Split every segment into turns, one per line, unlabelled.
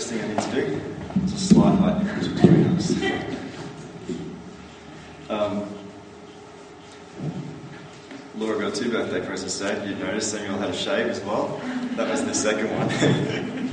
first thing I need to do. It's a slight height difference between us. Laura got 2 birthday presents today. If you'd noticed, Samuel had a shave as well. That was the second one.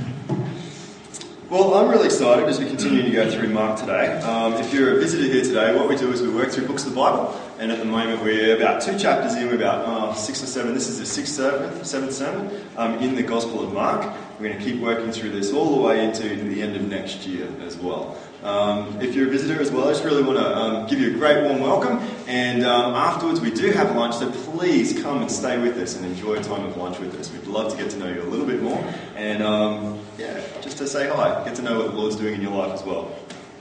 Well, I'm really excited as we continue to go through Mark today. If you're a visitor here today, what we do is we work through books of the Bible, and at the moment we're about 2 chapters in, we're about 6 or 7. This is the 7th sermon in the Gospel of Mark. We're going to keep working through this all the way into the end of next year as well. If you're a visitor as well, I just really want to give you a great warm welcome, and afterwards we do have lunch, so please come and stay with us and enjoy a time of lunch with us. We'd love to get to know you a little bit more, and just to say hi, get to know what the Lord's doing in your life as well.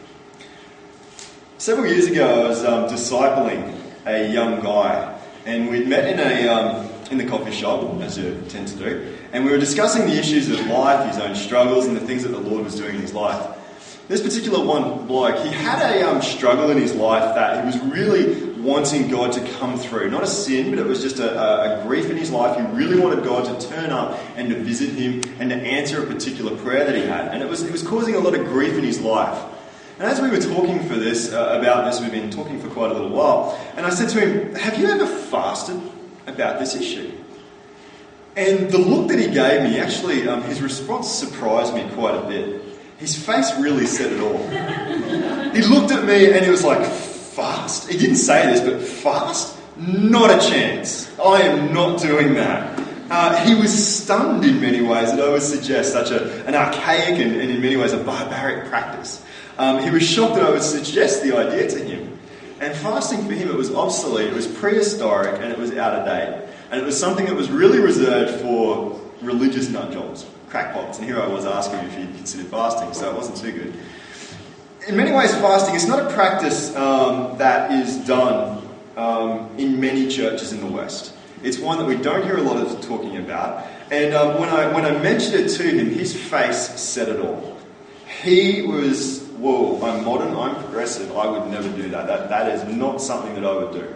Several years ago I was discipling a young guy, and we'd met in the coffee shop, as you tend to do, and we were discussing the issues of life, his own struggles, and the things that the Lord was doing in his life. This particular one bloke, he had a struggle in his life that he was really wanting God to come through. Not a sin, but it was just a grief in his life. He really wanted God to turn up and to visit him and to answer a particular prayer that he had. And it was causing a lot of grief in his life. And as we were talking about this, we've been talking for quite a little while, and I said to him, have you ever fasted about this issue? And the look that he gave me, actually, his response surprised me quite a bit. His face really said it all. He looked at me and he was like, fast? He didn't say this, but fast? Not a chance. I am not doing that. He was stunned in many ways that I would suggest such an archaic and in many ways a barbaric practice. He was shocked that I would suggest the idea to him. And fasting for him, it was obsolete, it was prehistoric, and it was out of date. And it was something that was really reserved for religious nutjobs, crackpots. And here I was asking him if he considered fasting, so it wasn't too good. In many ways, fasting is not a practice that is done in many churches in the West. It's one that we don't hear a lot of talking about. And when I mentioned it to him, his face said it all. He was, whoa, I'm modern, I'm progressive, I would never do that. That is not something that I would do.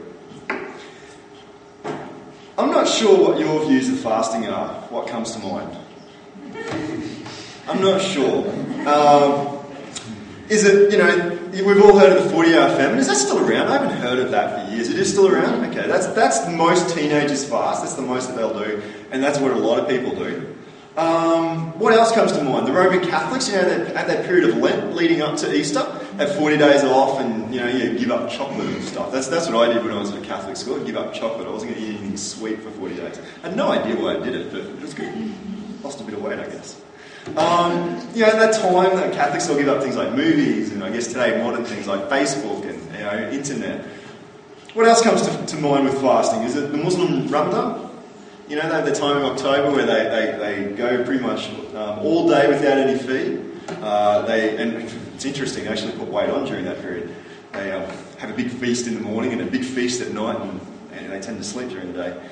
I'm not sure what your views of fasting are, what comes to mind. I'm not sure. Is it, we've all heard of the 40-hour famine. Is that still around? I haven't heard of that for years. It is still around? Okay, that's most teenagers fast. That's the most that they'll do. And that's what a lot of people do. What else comes to mind? The Roman Catholics, at that period of Lent leading up to Easter, have 40 days off and, you give up chocolate and stuff. That's what I did when I was at a Catholic school. I'd give up chocolate. I wasn't going to eat anything sweet for 40 days. I had no idea why I did it, but it was good. Lost a bit of weight, I guess. At that time, the Catholics will give up things like movies, and I guess today modern things like Facebook and internet. What else comes to mind with fasting? Is it the Muslim Ramadan? They have the time in October where they go pretty much all day without any feed. And it's interesting, they actually put weight on during that period. They have a big feast in the morning and a big feast at night, and they tend to sleep during the day.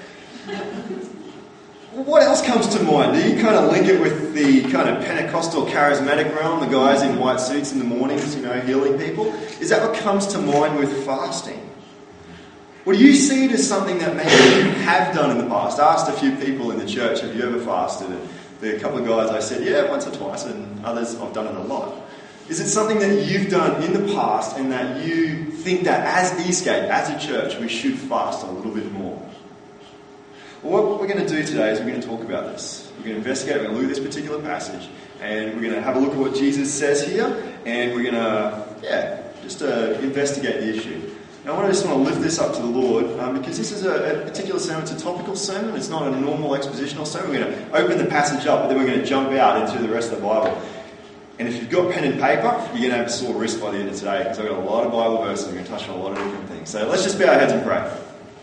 What else comes to mind? Do you kind of link it with the kind of Pentecostal charismatic realm, the guys in white suits in the mornings, healing people? Is that what comes to mind with fasting? Or do you see it as something that maybe you have done in the past? I asked a few people in the church, have you ever fasted? And the couple of guys, I said, yeah, once or twice, and others, I've done it a lot. Is it something that you've done in the past and that you think that as Eastgate, as a church, we should fast a little bit more? Well, what we're going to do today is we're going to talk about this. We're going to investigate, we're going to look at this particular passage, and we're going to have a look at what Jesus says here, and we're going to, investigate the issue. Now, I just want to lift this up to the Lord, because this is a particular sermon. It's a topical sermon. It's not a normal expositional sermon. We're going to open the passage up, but then we're going to jump out into the rest of the Bible. And if you've got pen and paper, you're going to have a sore wrist by the end of today, because I've got a lot of Bible verses. I'm going to touch on a lot of different things. So let's just bow our heads and pray.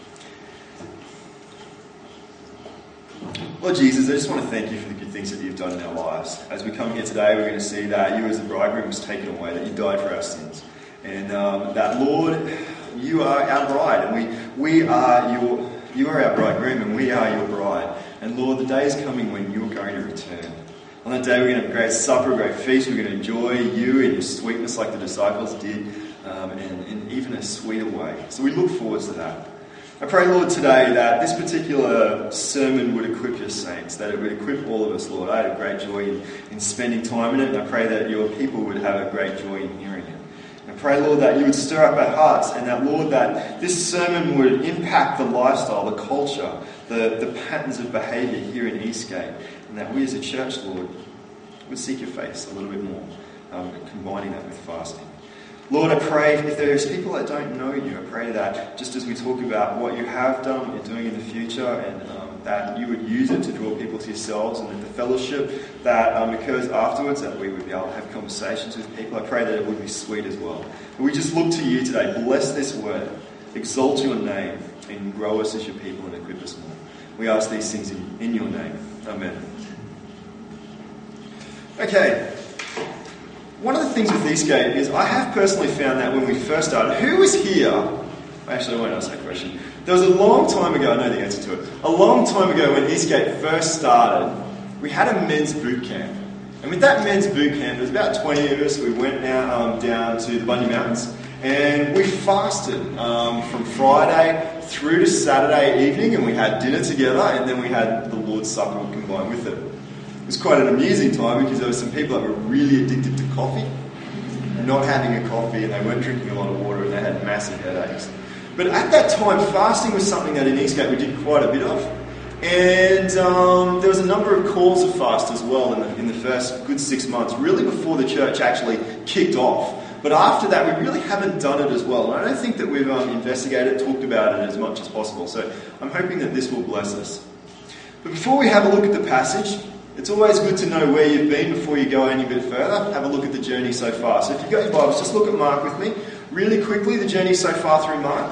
Lord Jesus, I just want to thank you for the good things that you've done in our lives. As we come here today, we're going to see that you as the bridegroom was taken away, that you died for our sins. And that, Lord, you are our bride, and you are our bridegroom, and we are your bride. And Lord, the day is coming when you're going to return. On that day, we're going to have a great supper, a great feast. We're going to enjoy you and your sweetness like the disciples did, and in even a sweeter way. So we look forward to that. I pray, Lord, today that this particular sermon would equip your saints, that it would equip all of us, Lord. I had a great joy in spending time in it, and I pray that your people would have a great joy in hearing it. And I pray, Lord, that you would stir up our hearts, and that, Lord, that this sermon would impact the lifestyle, the culture, the patterns of behaviour here in Eastgate, and that we as a church, Lord, would seek your face a little bit more, combining that with fasting. Lord, I pray if there's people that don't know you, I pray that just as we talk about what you have done, what you're doing in the future, and that you would use it to draw people to yourselves, and that the fellowship that occurs afterwards, that we would be able to have conversations with people. I pray that it would be sweet as well. But we just look to you today. Bless this word. Exalt your name and grow us as your people and equip us more. We ask these things in your name. Amen. Okay. One of the things with Eastgate is I have personally found that when we first started, who was here? Actually, I won't ask that question. There was a long time ago, I know the answer to it, a long time ago when Eastgate first started, we had a men's boot camp. And with that men's boot camp, there was about 20 of us. We went down to the Bunya Mountains and we fasted from Friday through to Saturday evening, and we had dinner together, and then we had the Lord's Supper combined with it. It was quite an amusing time because there were some people that were really addicted to coffee, not having a coffee, and they weren't drinking a lot of water, and they had massive headaches. But at that time, fasting was something that in Eastgate we did quite a bit of. And there was a number of calls to fast as well in the first good 6 months, really before the church actually kicked off. But after that, we really haven't done it as well. And I don't think that we've investigated, talked about it as much as possible. So I'm hoping that this will bless us. But before we have a look at the passage, it's always good to know where you've been before you go any bit further. Have a look at the journey so far. So if you've got your Bibles, just look at Mark with me. Really quickly, the journey so far through Mark.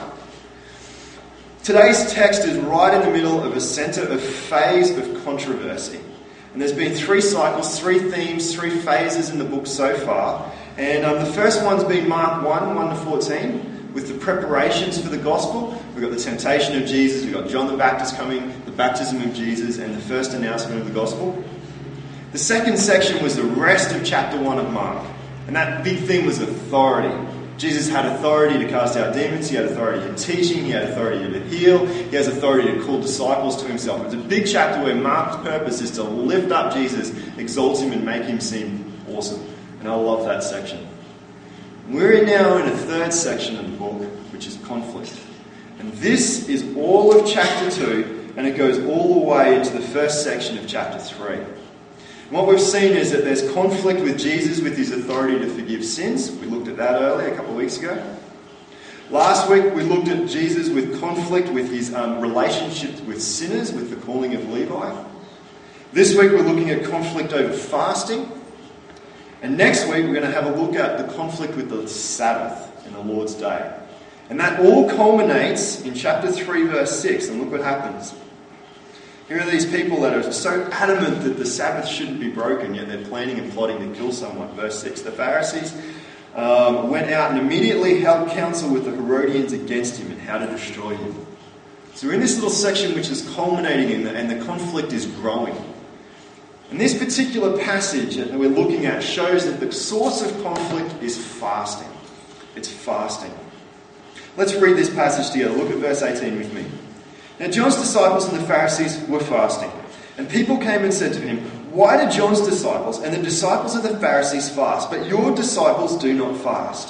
Today's text is right in the middle of a centre of phase of controversy. And there's been 3 cycles, 3 themes, 3 phases in the book so far. And the first one's been Mark 1 to 14, with the preparations for the gospel. We've got the temptation of Jesus, we've got John the Baptist coming, the baptism of Jesus, and the first announcement of the gospel. The second section was the rest of chapter 1 of Mark. And that big theme was authority. Jesus had authority to cast out demons, he had authority in teaching, he had authority to heal, he has authority to call disciples to himself. It's a big chapter where Mark's purpose is to lift up Jesus, exalt him and make him seem awesome. And I love that section. We're now in a third section of the book, which is conflict. And this is all of chapter 2, and it goes all the way into the first section of chapter 3. And what we've seen is that there's conflict with Jesus with his authority to forgive sins. We looked at that earlier, a couple of weeks ago. Last week we looked at Jesus with conflict with his relationship with sinners, with the calling of Levi. This week we're looking at conflict over fasting. And next week we're going to have a look at the conflict with the Sabbath and the Lord's Day. And that all culminates in chapter 3 verse 6. And look what happens. Here are these people that are so adamant that the Sabbath shouldn't be broken, yet they're planning and plotting to kill someone. Verse 6, the Pharisees went out and immediately held counsel with the Herodians against him and how to destroy him. So we're in this little section which is culminating and the conflict is growing. And this particular passage that we're looking at shows that the source of conflict is fasting. It's fasting. Let's read this passage together. Look at verse 18 with me. Now John's disciples and the Pharisees were fasting. And people came and said to him, "Why do John's disciples and the disciples of the Pharisees fast, but your disciples do not fast?"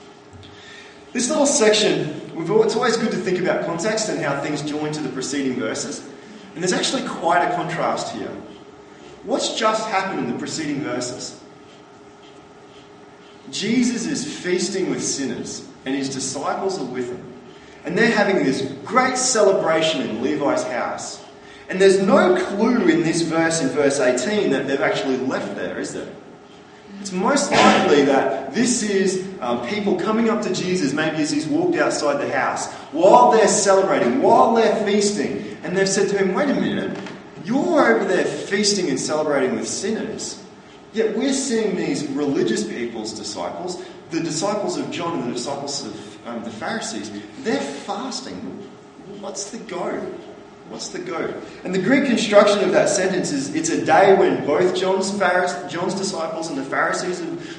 This little section, it's always good to think about context and how things join to the preceding verses. And there's actually quite a contrast here. What's just happened in the preceding verses? Jesus is feasting with sinners, and his disciples are with him. And they're having this great celebration in Levi's house. And there's no clue in this verse, in verse 18, that they've actually left there, is there? It's most likely that this is people coming up to Jesus, maybe as he's walked outside the house, while they're celebrating, while they're feasting. And they've said to him, "Wait a minute, you're over there feasting and celebrating with sinners. Yet we're seeing these religious people's disciples, the disciples of John and the disciples of the Pharisees, they're fasting. What's the go? What's the go?" And the Greek construction of that sentence is, it's a day when both John's disciples and the Pharisees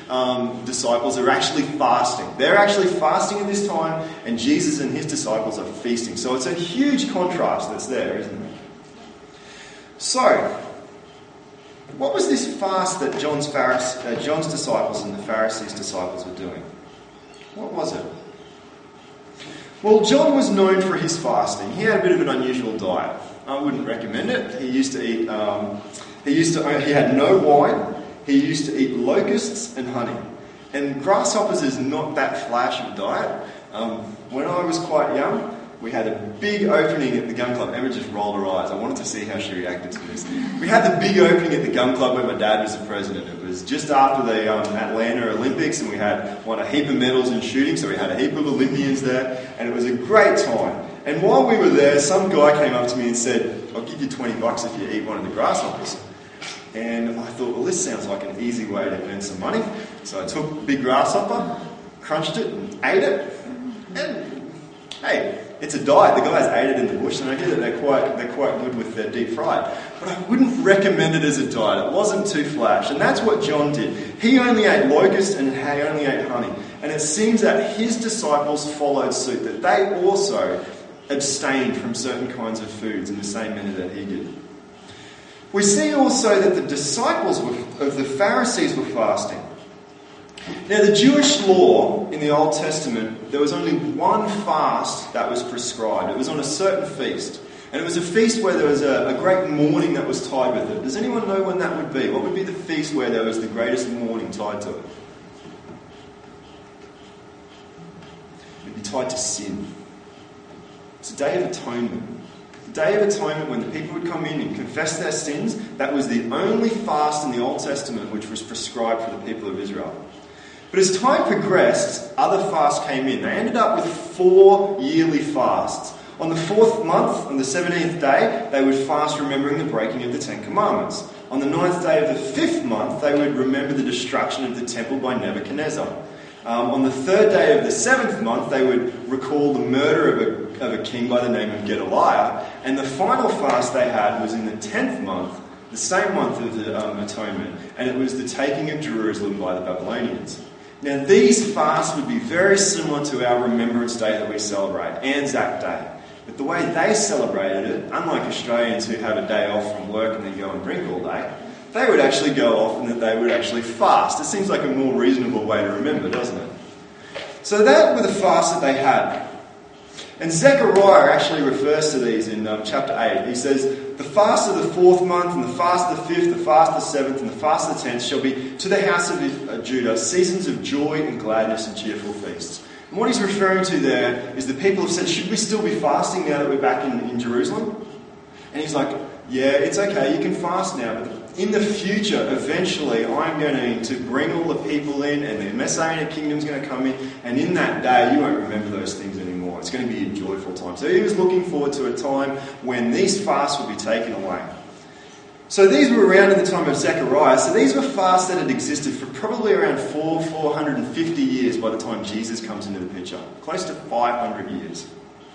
disciples are actually fasting. They're actually fasting at this time, and Jesus and his disciples are feasting. So it's a huge contrast that's there, isn't it? So, what was this fast that John's disciples and the Pharisees' disciples were doing? What was it? Well, John was known for his fasting. He had a bit of an unusual diet. I wouldn't recommend it. He used to eat. He had no wine. He used to eat locusts and honey. And grasshoppers is not that flash of a diet. When I was quite young, we had a big opening at the gun club. Emma just rolled her eyes. I wanted to see how she reacted to this. We had the big opening at the gun club where my dad was the president. It was just after the Atlanta Olympics, and we had won a heap of medals in shooting, so we had a heap of Olympians there, and it was a great time. And while we were there, some guy came up to me and said, "I'll give you $20 if you eat one of the grasshoppers." And I thought, well, this sounds like an easy way to earn some money. So I took a big grasshopper, crunched it, and ate it. And hey, it's a diet. The guys ate it in the bush, and I hear that they're quite good with their deep fried. But I wouldn't recommend it as a diet. It wasn't too flash. And that's what John did. He only ate locusts and he only ate honey. And it seems that his disciples followed suit, that they also abstained from certain kinds of foods in the same manner that he did. We see also that the disciples of the Pharisees were fasting. Now, the Jewish law in the Old Testament, there was only one fast that was prescribed. It was on a certain feast. And it was a feast where there was a great mourning that was tied with it. Does anyone know when that would be? What would be the feast where there was the greatest mourning tied to it? It would be tied to sin. It's a Day of Atonement. Day of Atonement, when the people would come in and confess their sins, that was the only fast in the Old Testament which was prescribed for the people of Israel. But as time progressed, other fasts came in. They ended up with 4 yearly fasts. On the 4th month, on the 17th day, they would fast remembering the breaking of the 10 Commandments. On the 9th day of the 5th month, they would remember the destruction of the temple by Nebuchadnezzar. On the 3rd day of the 7th month, they would recall the murder of a king by the name of Gedaliah. And the final fast they had was in the 10th month, the same month of the Atonement, and it was the taking of Jerusalem by the Babylonians. Now, these fasts would be very similar to our Remembrance Day that we celebrate, Anzac Day. But the way they celebrated it, unlike Australians who have a day off from work and then go and drink all day, they would actually go off and that they would actually fast. It seems like a more reasonable way to remember, doesn't it? So that were the fasts that they had. And Zechariah actually refers to these in chapter 8. He says, "The fast of the 4th month, and the fast of the 5th, the fast of the 7th, and the fast of the 10th shall be to the house of Judah seasons of joy and gladness and cheerful feasts." And what he's referring to there is the people have said, should we still be fasting now that we're back in Jerusalem? And he's like, yeah, it's okay, you can fast now, but in the future, eventually, I'm going to bring all the people in, and the Messianic kingdom's going to come in, and in that day, you won't remember those things anymore. It's going to be a joyful time. So he was looking forward to a time when these fasts would be taken away. So these were around at the time of Zechariah. So these were fasts that had existed for probably around 450 years by the time Jesus comes into the picture. Close to 500 years.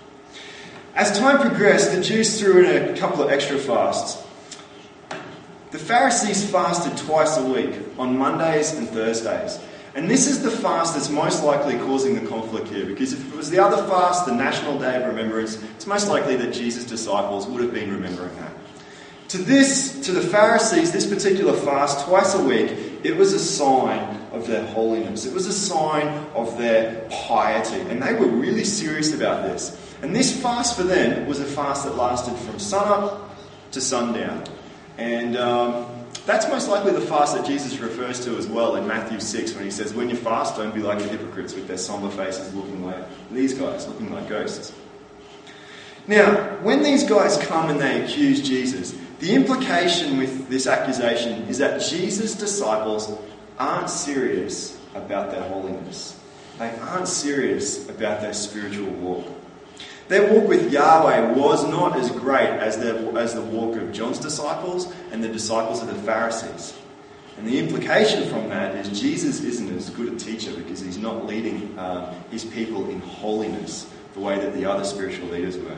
As time progressed, the Jews threw in a couple of extra fasts. The Pharisees fasted twice a week, on Mondays and Thursdays. And this is the fast that's most likely causing the conflict here, because if it was the other fast, the National Day of Remembrance, it's most likely that Jesus' disciples would have been remembering that. To the Pharisees, this particular fast, twice a week, it was a sign of their holiness. It was a sign of their piety. And they were really serious about this. And this fast for them was a fast that lasted from sunup to sundown. And that's most likely the fast that Jesus refers to as well in Matthew 6 when he says, when you fast, don't be like the hypocrites with their somber faces looking like these guys, looking like ghosts. Now, when these guys come and they accuse Jesus, the implication with this accusation is that Jesus' disciples aren't serious about their holiness. They aren't serious about their spiritual walk. Their walk with Yahweh was not as great as the walk of John's disciples and the disciples of the Pharisees. And the implication from that is Jesus isn't as good a teacher because he's not leading his people in holiness the way that the other spiritual leaders were.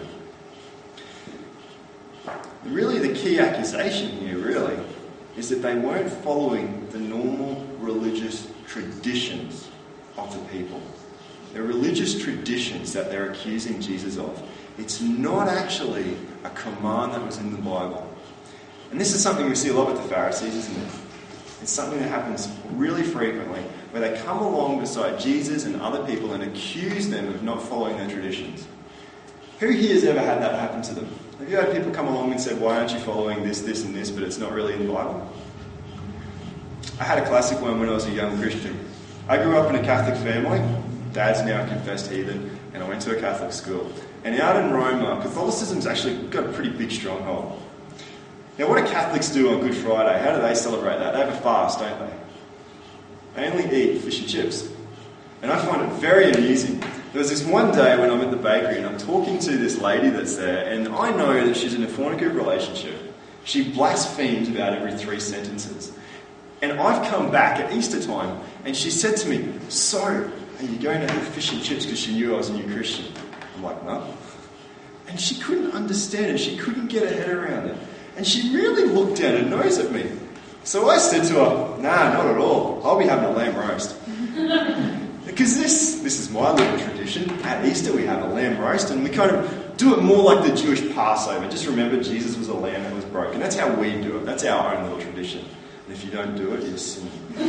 Really, the key accusation here, really, is that they weren't following the normal religious traditions of the people. They're religious traditions that they're accusing Jesus of. It's not actually a command that was in the Bible. And this is something we see a lot with the Pharisees, isn't it? It's something that happens really frequently, where they come along beside Jesus and other people and accuse them of not following their traditions. Who here has ever had that happen to them? Have you had people come along and said, why aren't you following this, this and this, but it's not really in the Bible? I had a classic one when I was a young Christian. I grew up in a Catholic family. Dad's now a confessed heathen, and I went to a Catholic school. And out in Rome, Catholicism's actually got a pretty big stronghold. Now, what do Catholics do on Good Friday? How do they celebrate that? They have a fast, don't they? They only eat fish and chips. And I find it very amusing. There was this one day when I'm at the bakery and I'm talking to this lady that's there, and I know that she's in a fornicative relationship. She blasphemes about every 3 sentences. And I've come back at Easter time, and she said to me, so, are you going to have fish and chips, because she knew I was a new Christian? I'm like, no. And she couldn't understand it. She couldn't get her head around it. And she really looked down her nose at me. So I said to her, nah, not at all. I'll be having a lamb roast. Because this is my little tradition. At Easter we have a lamb roast, and we kind of do it more like the Jewish Passover. Just remember, Jesus was a lamb that was broken. That's how we do it. That's our own little tradition. And if you don't do it, you're sinning.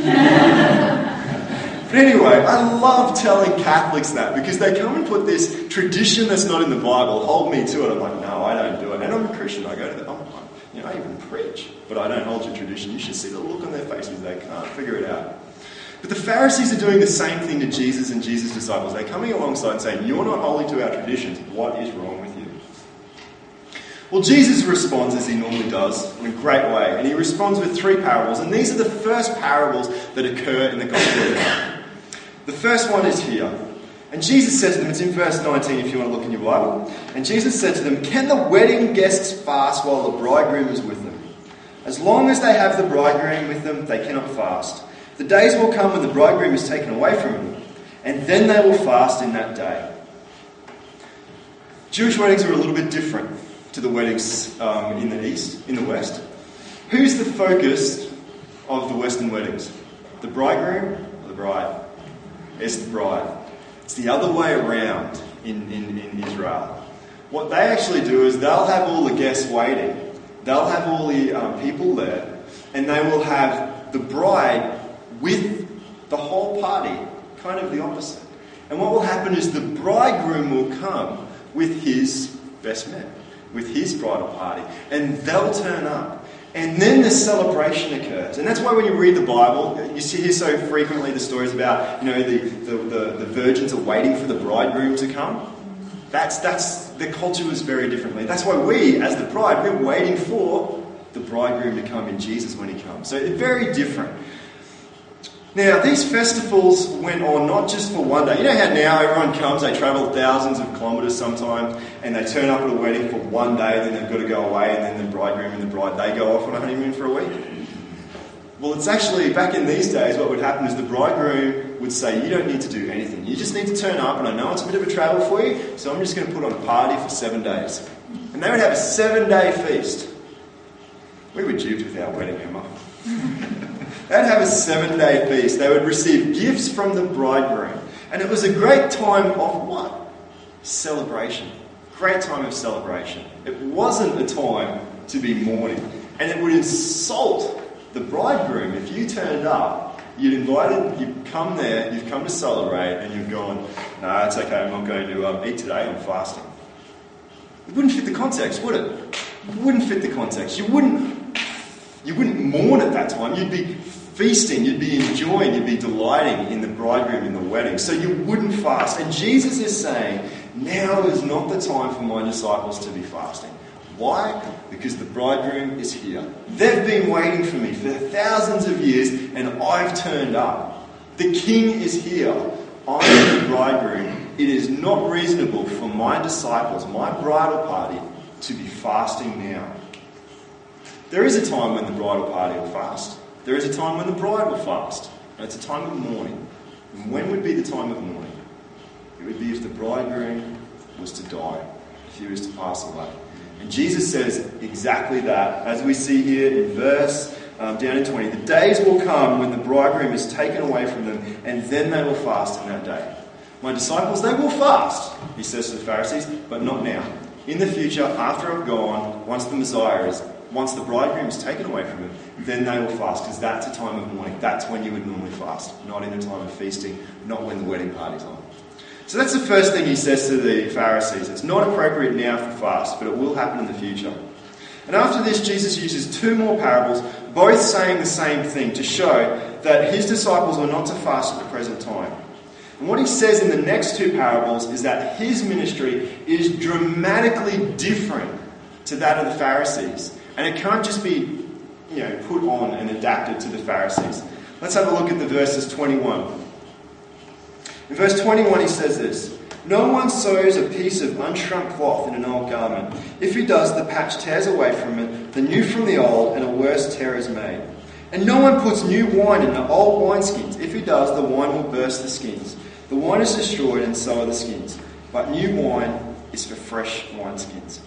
But anyway, I love telling Catholics that, because they come and put this tradition that's not in the Bible, hold me to it. I'm like, no, I don't do it. And I'm a Christian. I go to I even preach, but I don't hold your tradition. You should see the look on their faces. They can't figure it out. But the Pharisees are doing the same thing to Jesus and Jesus' disciples. They're coming alongside and saying, you're not holding to our traditions. What is wrong with you? Well, Jesus responds as he normally does, in a great way. And he responds with 3 parables. And these are the first parables that occur in the Gospel of John. The first one is here. And Jesus said to them, it's in verse 19 if you want to look in your Bible. And Jesus said to them, can the wedding guests fast while the bridegroom is with them? As long as they have the bridegroom with them, they cannot fast. The days will come when the bridegroom is taken away from them, and then they will fast in that day. Jewish weddings are a little bit different to the weddings in the East, in the West. Who's the focus of the Western weddings? The bridegroom or the bride? It's the bride. It's the other way around in Israel. What they actually do is they'll have all the guests waiting. They'll have all the people there. And they will have the bride with the whole party. Kind of the opposite. And what will happen is the bridegroom will come with his best man. With his bridal party. And they'll turn up. And then the celebration occurs. And that's why when you read the Bible, you hear so frequently the stories about, the virgins are waiting for the bridegroom to come. That's the culture was very differently. That's why we, as the bride, we're waiting for the bridegroom to come in Jesus when he comes. So it's very different. Now, these festivals went on not just for one day. You know how now everyone comes, they travel thousands of kilometres sometimes, and they turn up at a wedding for one day, and then they've got to go away, and then the bridegroom and the bride, they go off on a honeymoon for a week? Well, it's actually, back in these days, what would happen is the bridegroom would say, you don't need to do anything. You just need to turn up, and I know it's a bit of a travel for you, so I'm just going to put on a party for 7 days. And they would have a 7-day feast. We were duped with our wedding, Emma. They'd have a 7-day feast. They would receive gifts from the bridegroom. And it was a great time of what? Celebration. Great time of celebration. It wasn't a time to be mourning. And it would insult the bridegroom if you turned up, you'd come there, you've come to celebrate, and you've gone, no, it's okay, I'm not going to eat today, I'm fasting. It wouldn't fit the context, would it? It wouldn't fit the context. You wouldn't mourn at that time. You'd be feasting, you'd be enjoying, you'd be delighting in the bridegroom in the wedding. So you wouldn't fast. And Jesus is saying, now is not the time for my disciples to be fasting. Why? Because the bridegroom is here. They've been waiting for me for thousands of years, and I've turned up. The king is here. I'm the bridegroom. It is not reasonable for my disciples, my bridal party, to be fasting now. There is a time when the bridal party will fast. There is a time when the bride will fast. And it's a time of mourning. And when would be the time of mourning? It would be if the bridegroom was to die, if he was to pass away. And Jesus says exactly that, as we see here in verse down in 20, the days will come when the bridegroom is taken away from them, and then they will fast in that day. My disciples, they will fast, he says to the Pharisees, but not now. In the future, after I've gone, once the bridegroom is taken away from them, then they will fast, because that's a time of mourning. That's when you would normally fast, not in a time of feasting, not when the wedding party's on. So that's the first thing he says to the Pharisees. It's not appropriate now for fast, but it will happen in the future. And after this, Jesus uses two more parables, both saying the same thing, to show that his disciples are not to fast at the present time. And what he says in the next two parables is that his ministry is dramatically different to that of the Pharisees. And it can't just be, put on and adapted to the Pharisees. Let's have a look at the verses 21. In verse 21 he says this, "No one sews a piece of unshrunk cloth in an old garment. If he does, the patch tears away from it, the new from the old, and a worse tear is made. And no one puts new wine in the old wineskins. If he does, the wine will burst the skins. The wine is destroyed, and so are the skins. But new wine is for fresh wineskins."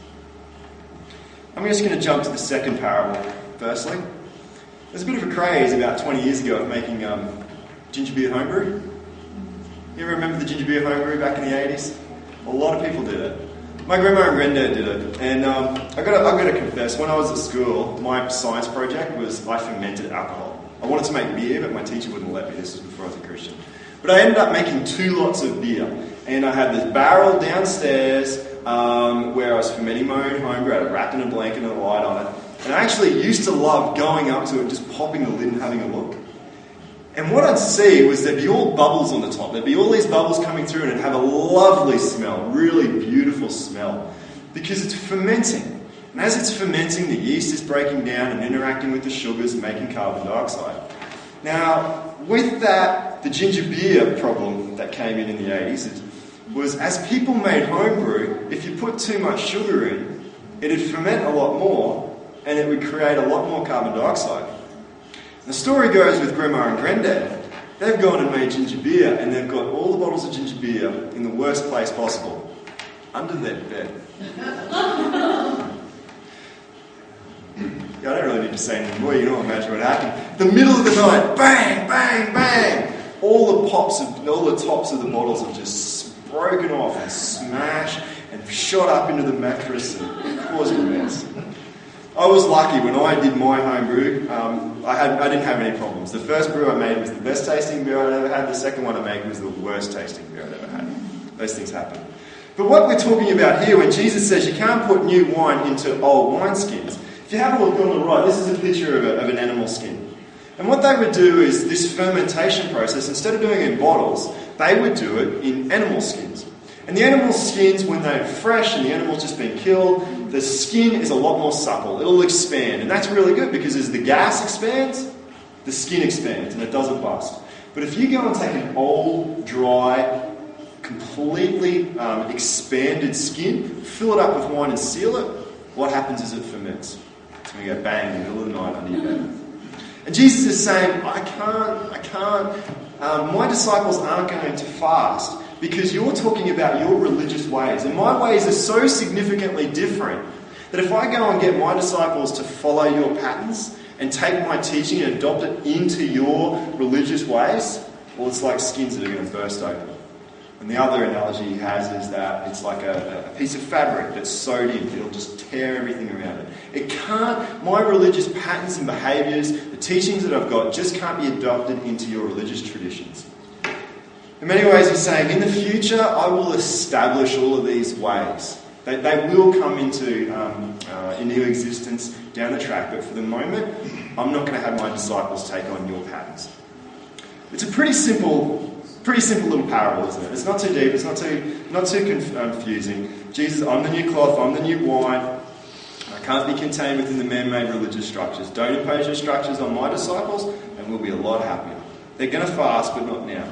I'm just going to jump to the second parable, firstly. There's a bit of a craze about 20 years ago of making ginger beer homebrew. You ever remember the ginger beer homebrew back in the 80s? A lot of people did it. My grandma and granddad did it. And I've got to confess, when I was at school, my science project was I fermented alcohol. I wanted to make beer, but my teacher wouldn't let me. This was before I was a Christian. But I ended up making 2 lots of beer. And I had this barrel downstairs where I was fermenting my own homebrew. I had it wrapped in a blanket and a light on it. And I actually used to love going up to it, just popping the lid and having a look. And what I'd see was there'd be all bubbles on the top. There'd be all these bubbles coming through and it'd have a lovely smell, really beautiful smell, because it's fermenting. And as it's fermenting, the yeast is breaking down and interacting with the sugars and making carbon dioxide. Now, with that, the ginger beer problem that came in the 80s was as people made homebrew, if you put too much sugar in, it'd ferment a lot more and it would create a lot more carbon dioxide. The story goes with Grandma and Granddad. They've gone and made ginger beer, and they've got all the bottles of ginger beer in the worst place possible, under their bed. I don't really need to say anything more. You can all imagine what happened. The middle of the night, bang, bang, bang. All the tops of the bottles have just broken off and smashed and shot up into the mattress and caused a mess. I was lucky when I did my home brew. I didn't have any problems. The first brew I made was the best tasting beer I'd ever had. The second one I made was the worst tasting beer I'd ever had. Those things happen. But what we're talking about here, when Jesus says you can't put new wine into old wineskins, if you have a look on the right, this is a picture of an animal skin. And what they would do is this fermentation process, instead of doing it in bottles, they would do it in animal skins. And the animal skins, when they're fresh and the animal's just been killed, the skin is a lot more supple. It'll expand. And that's really good because as the gas expands, the skin expands and it doesn't bust. But if you go and take an old, dry, completely expanded skin, fill it up with wine and seal it, what happens is it ferments. It's going to go bang in the middle of the night under your bed. And Jesus is saying, I can't, my disciples aren't going to fast because you're talking about your religious ways. And my ways are so significantly different that if I go and get my disciples to follow your patterns and take my teaching and adopt it into your religious ways, well, it's like skins that are going to burst open. And the other analogy he has is that it's like a piece of fabric that's sewed in. It'll just tear everything around it. It can't, my religious patterns and behaviours, the teachings that I've got, just can't be adopted into your religious traditions. In many ways, he's saying, in the future, I will establish all of these ways. They will come into existence down the track, but for the moment, I'm not going to have my disciples take on your patterns. It's a pretty simple little parable, isn't it? It's not too deep, it's not too confusing. Jesus, I'm the new cloth, I'm the new wine. I can't be contained within the man-made religious structures. Don't impose your structures on my disciples, and we'll be a lot happier. They're going to fast, but not now.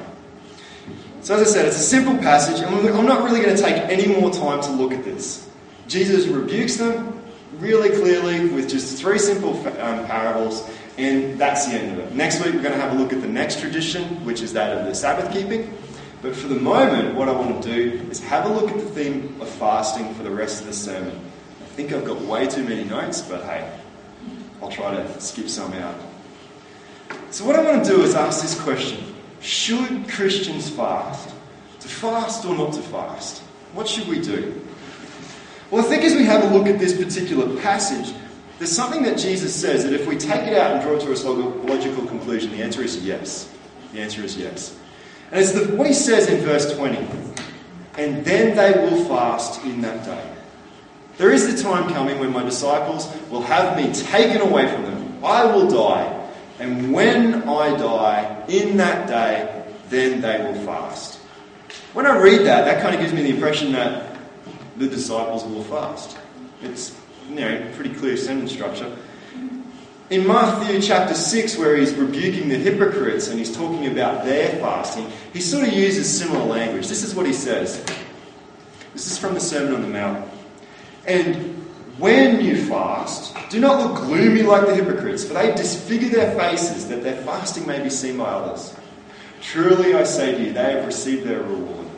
So as I said, it's a simple passage, and I'm not really going to take any more time to look at this. Jesus rebukes them really clearly with just 3 simple parables, and that's the end of it. Next week we're going to have a look at the next tradition, which is that of the Sabbath keeping. But for the moment, what I want to do is have a look at the theme of fasting for the rest of the sermon. I think I've got way too many notes, but hey, I'll try to skip some out. So what I want to do is ask this question. Should Christians fast? To fast or not to fast? What should we do? Well, I think as we have a look at this particular passage, there's something that Jesus says that if we take it out and draw it to a logical conclusion, the answer is yes. The answer is yes. And it's what he says in verse 20. And then they will fast in that day. There is the time coming when my disciples will have me taken away from them. I will die. And when I die, in that day, then they will fast. When I read that, that kind of gives me the impression that the disciples will fast. It's, pretty clear sentence structure. In Matthew chapter 6, where he's rebuking the hypocrites and he's talking about their fasting, he sort of uses similar language. This is what he says. This is from the Sermon on the Mount. And when you fast, do not look gloomy like the hypocrites, for they disfigure their faces, that their fasting may be seen by others. Truly I say to you, they have received their reward.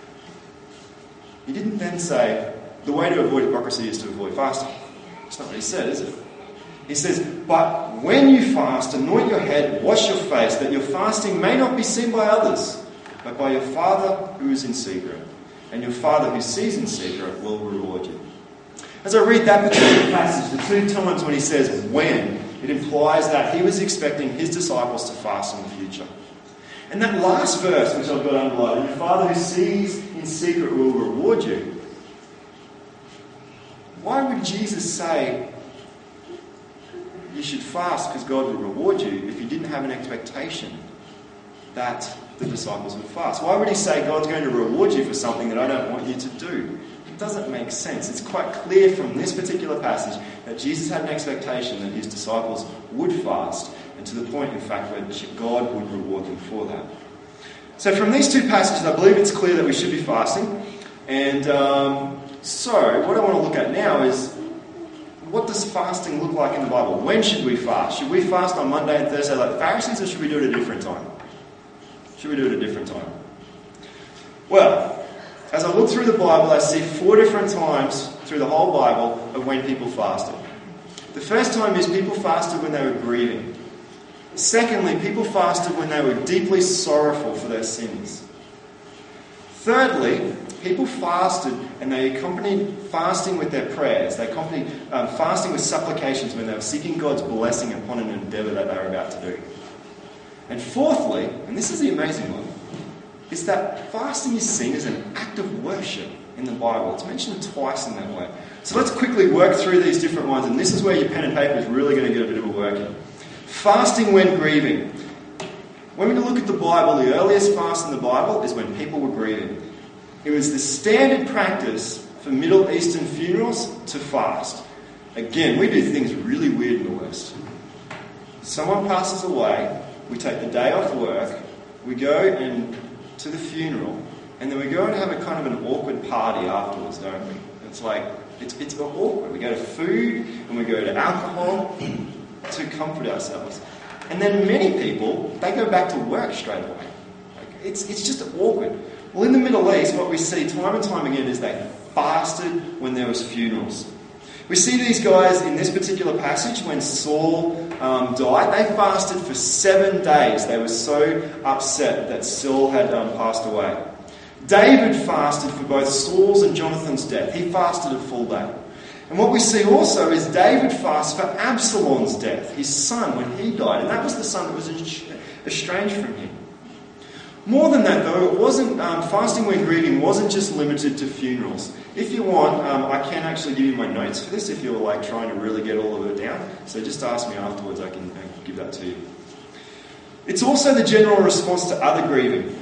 He didn't then say, the way to avoid hypocrisy is to avoid fasting. That's not what he said, is it? He says, but when you fast, anoint your head, wash your face, that your fasting may not be seen by others, but by your Father who is in secret. And your Father who sees in secret will reward you. As I read that particular passage, the two times when he says when, it implies that he was expecting his disciples to fast in the future. And that last verse, which I've got underlined, your Father who sees in secret will reward you. Why would Jesus say you should fast because God will reward you if he didn't have an expectation that the disciples would fast? Why would he say God's going to reward you for something that I don't want you to do? It doesn't make sense. It's quite clear from this particular passage that Jesus had an expectation that his disciples would fast, and to the point, in fact, where God would reward them for that. So from these two passages, I believe it's clear that we should be fasting. And so what I want to look at now is, what does fasting look like in the Bible? When should we fast? Should we fast on Monday and Thursday like the Pharisees, or should we do it at a different time? Should we do it at a different time? Well, as I look through the Bible, I see 4 different times through the whole Bible of when people fasted. The first time is people fasted when they were grieving. Secondly, people fasted when they were deeply sorrowful for their sins. Thirdly, people fasted and they accompanied fasting with their prayers. They accompanied fasting with supplications when they were seeking God's blessing upon an endeavour that they were about to do. And fourthly, and this is the amazing one, is that fasting is seen as an act of worship in the Bible. It's mentioned twice in that way. So let's quickly work through these different ones, and this is where your pen and paper is really going to get a bit of a working. Fasting when grieving. When we look at the Bible, the earliest fast in the Bible is when people were grieving. It was the standard practice for Middle Eastern funerals to fast. Again, we do things really weird in the West. Someone passes away, we take the day off work, we go to the funeral, and then we go and have a kind of an awkward party afterwards, don't we? It's like, it's awkward. We go to food and we go to alcohol to comfort ourselves. And then many people, they go back to work straight away. It's just awkward. Well, in the Middle East, what we see time and time again is they fasted when there was funerals. We see these guys in this particular passage when Saul died. They fasted for 7 days. They were so upset that Saul had passed away. David fasted for both Saul's and Jonathan's death. He fasted a full day. And what we see also is David fasted for Absalom's death, his son, when he died. And that was the son that was estranged from him. More than that, though, it wasn't fasting when grieving wasn't just limited to funerals. If you want, I can actually give you my notes for this if you're like trying to really get all of it down. So just ask me afterwards, I can give that to you. It's also the general response to other grieving.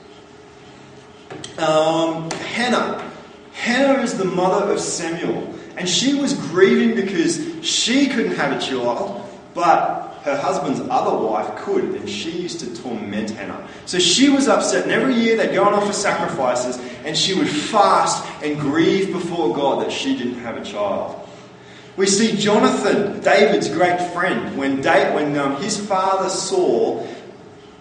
Hannah. Hannah is the mother of Samuel, and she was grieving because she couldn't have a child, but her husband's other wife could, and she used to torment Hannah. So she was upset, and every year they'd go on offer sacrifices, and she would fast and grieve before God that she didn't have a child. We see Jonathan, David's great friend, when his father Saul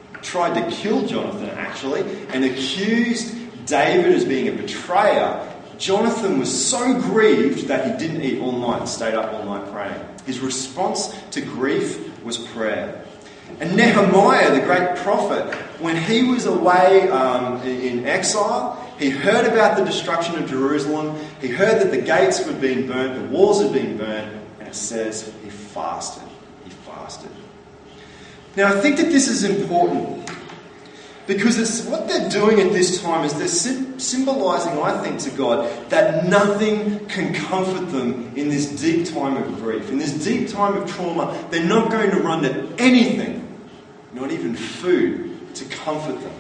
tried to kill Jonathan, actually, and accused David as being a betrayer. Jonathan was so grieved that he didn't eat all night and stayed up all night praying. His response to grief was prayer. And Nehemiah, the great prophet, when he was away in exile, he heard about the destruction of Jerusalem. He heard that the gates were being burnt, the walls had been burnt, and it says he fasted. He fasted. Now, I think that this is important because what they're doing at this time is they're symbolising, I think, to God that nothing can comfort them in this deep time of grief, in this deep time of trauma. They're not going to run to anything, not even food, to comfort them.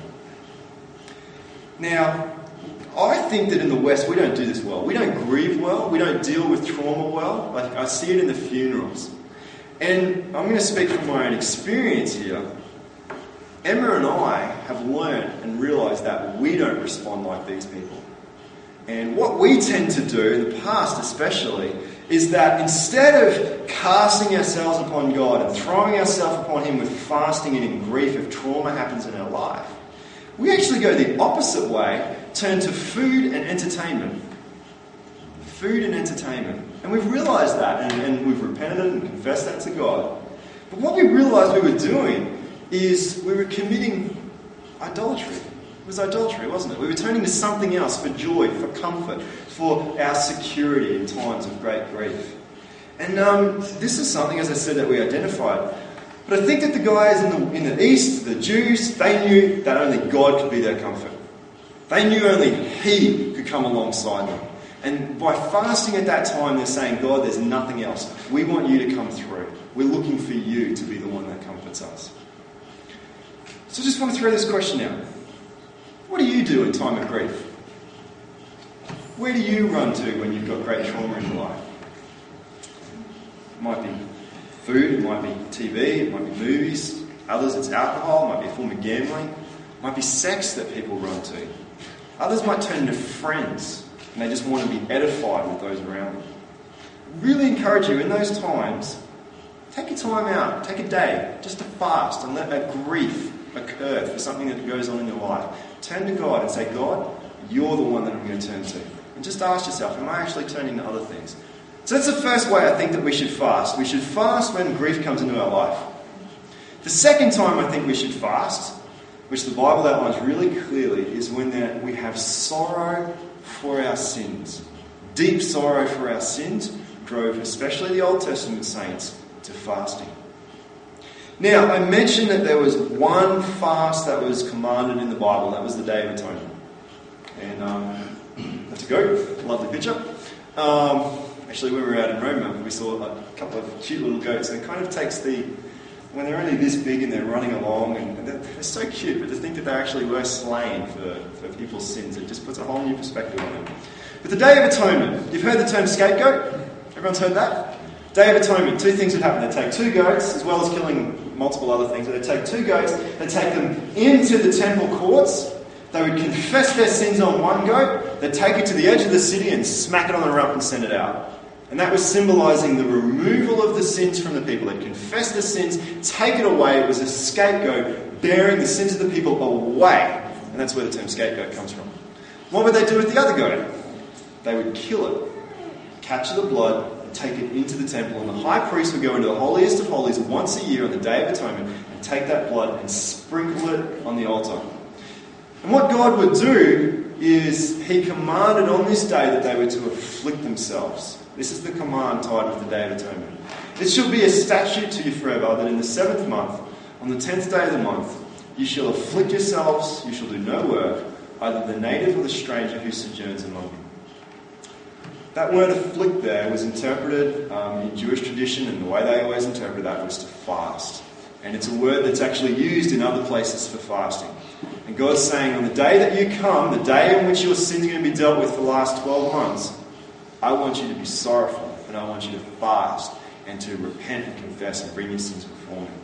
Now, I think that in the West we don't do this well. We don't grieve well. We don't deal with trauma well. Like I see it in the funerals. And I'm going to speak from my own experience here. Emma and I have learned and realised that we don't respond like these people. And what we tend to do, in the past especially, is that instead of casting ourselves upon God and throwing ourselves upon Him with fasting and in grief if trauma happens in our life, we actually go the opposite way, turn to food and entertainment. Food and entertainment. And we've realised that and we've repented and confessed that to God. But what we realised we were doing is we were committing idolatry. It was idolatry, wasn't it? We were turning to something else for joy, for comfort, for our security in times of great grief. And this is something, as I said, that we identified. But I think that the guys in the East, the Jews, they knew that only God could be their comfort. They knew only He could come alongside them. And by fasting at that time, they're saying, God, there's nothing else. We want you to come through. We're looking for you to be the one that comforts us. So I just want to throw this question out. What do you do in time of grief? Where do you run to when you've got great trauma in your life? It might be food, it might be TV, it might be movies. Others, it's alcohol, it might be a form of gambling. It might be sex that people run to. Others might turn to friends and they just want to be edified with those around them. I really encourage you in those times, take a time out, take a day, just to fast and let that grief occur for something that goes on in your life. Turn to God and say, God, you're the one that I'm going to turn to. And just ask yourself, am I actually turning to other things? So that's the first way I think that we should fast. We should fast when grief comes into our life. The second time I think we should fast, which the Bible outlines really clearly, is when we have sorrow for our sins. Deep sorrow for our sins drove especially the Old Testament saints to fasting. Now, I mentioned that there was one fast that was commanded in the Bible. That was the Day of Atonement. And that's a goat. Lovely picture. Actually, when we were out in Roma, we saw a couple of cute little goats. And it kind of takes when they're only this big and they're running along, and they're so cute, but to think that they actually were slain for people's sins, it just puts a whole new perspective on them. But the Day of Atonement, you've heard the term scapegoat? Everyone's heard that? Day of Atonement, two things would happen. They take two goats, as well as killing multiple other things. They take two goats, they take them into the temple courts. They would confess their sins on one goat. They'd take it to the edge of the city and smack it on the rump and send it out. And that was symbolising the removal of the sins from the people. They'd confess the sins, take it away. It was a scapegoat bearing the sins of the people away. And that's where the term scapegoat comes from. What would they do with the other goat? They would kill it, capture the blood, take it into the temple, and the high priest would go into the holiest of holies once a year on the Day of Atonement and take that blood and sprinkle it on the altar. And what God would do is He commanded on this day that they were to afflict themselves. This is the command tied with the Day of Atonement. It shall be a statute to you forever that in the 7th month, on the 10th day of the month, you shall afflict yourselves, you shall do no work, either the native or the stranger who sojourns among you. That word afflict there was interpreted in Jewish tradition, and the way they always interpreted that was to fast. And it's a word that's actually used in other places for fasting. And God's saying, on the day that you come, the day on which your sins are going to be dealt with for the last 12 months, I want you to be sorrowful, and I want you to fast and to repent and confess and bring your sins before me.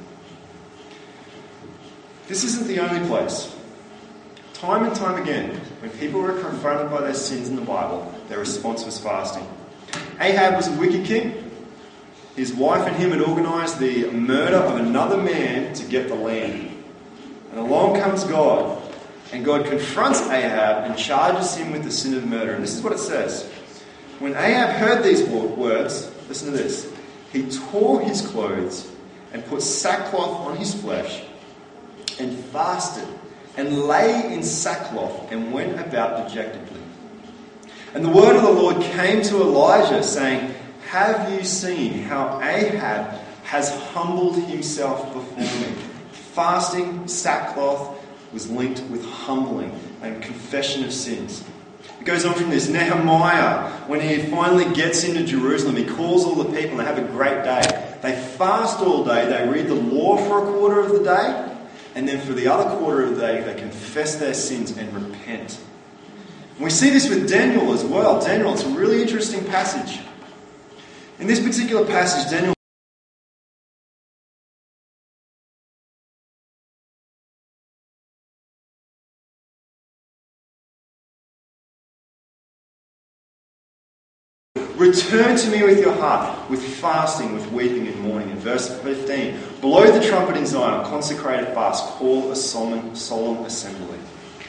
This isn't the only place. Time and time again, when people were confronted by their sins in the Bible, their response was fasting. Ahab was a wicked king. His wife and him had organised the murder of another man to get the land. And along comes God, And God confronts Ahab and charges him with the sin of murder. And this is what it says. When Ahab heard these words, listen to this, he tore his clothes and put sackcloth on his flesh and fasted and lay in sackcloth and went about dejectedly. And the word of the Lord came to Elijah, saying, have you seen how Ahab has humbled himself before me? Fasting, sackcloth was linked with humbling and confession of sins. It goes on from this. Nehemiah, when he finally gets into Jerusalem, he calls all the people and they have a great day. They fast all day, they read the law for a quarter of the day, and then for the other quarter of the day, they confess their sins and repent. And we see this with Daniel as well. Daniel, it's a really interesting passage. In this particular passage, Daniel return to me with your heart, with fasting, with weeping and mourning. In verse 15, blow the trumpet in Zion, consecrate a fast, call a solemn assembly.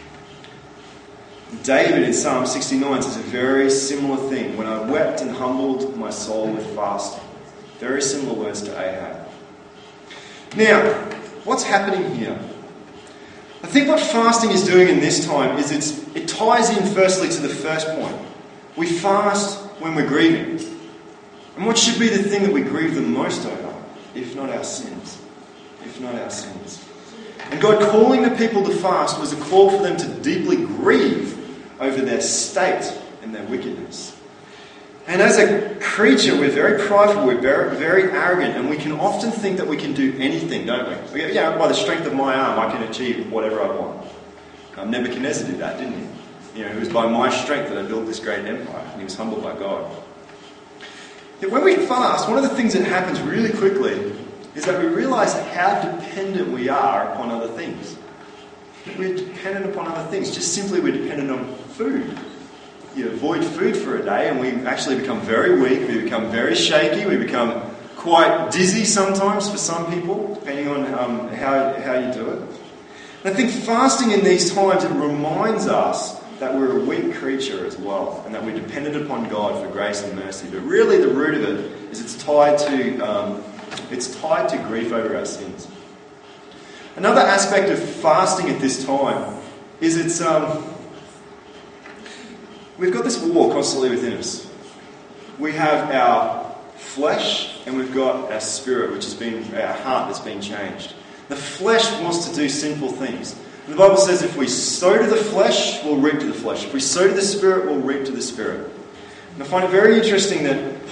David in Psalm 69 says a very similar thing. When I wept and humbled my soul with fasting. Very similar words to Ahab. Now, what's happening here? I think what fasting is doing in this time is it ties in firstly to the first point. We fast when we're grieving. And what should be the thing that we grieve the most over, if not our sins? If not our sins. And God calling the people to fast was a call for them to deeply grieve over their state and their wickedness. And as a creature, we're very prideful, we're very, very arrogant, and we can often think that we can do anything, don't we? Yeah, by the strength of my arm, I can achieve whatever I want. Nebuchadnezzar did that, didn't he? It was by my strength that I built this great empire, and he was humbled by God. Yet when we fast, one of the things that happens really quickly is that we realise how dependent we are upon other things. We're dependent upon other things. Just simply we're dependent on food. You avoid food for a day and we actually become very weak, we become very shaky, we become quite dizzy sometimes for some people, depending on how you do it. And I think fasting in these times, it reminds us that we're a weak creature as well, and that we're dependent upon God for grace and mercy. But really the root of it is it's tied to grief over our sins. Another aspect of fasting at this time is we've got this war constantly within us. We have our flesh and we've got our spirit, which has been our heart that's been changed. The flesh wants to do sinful things. And the Bible says if we sow to the flesh, we'll reap to the flesh. If we sow to the spirit, we'll reap to the spirit. And I find it very interesting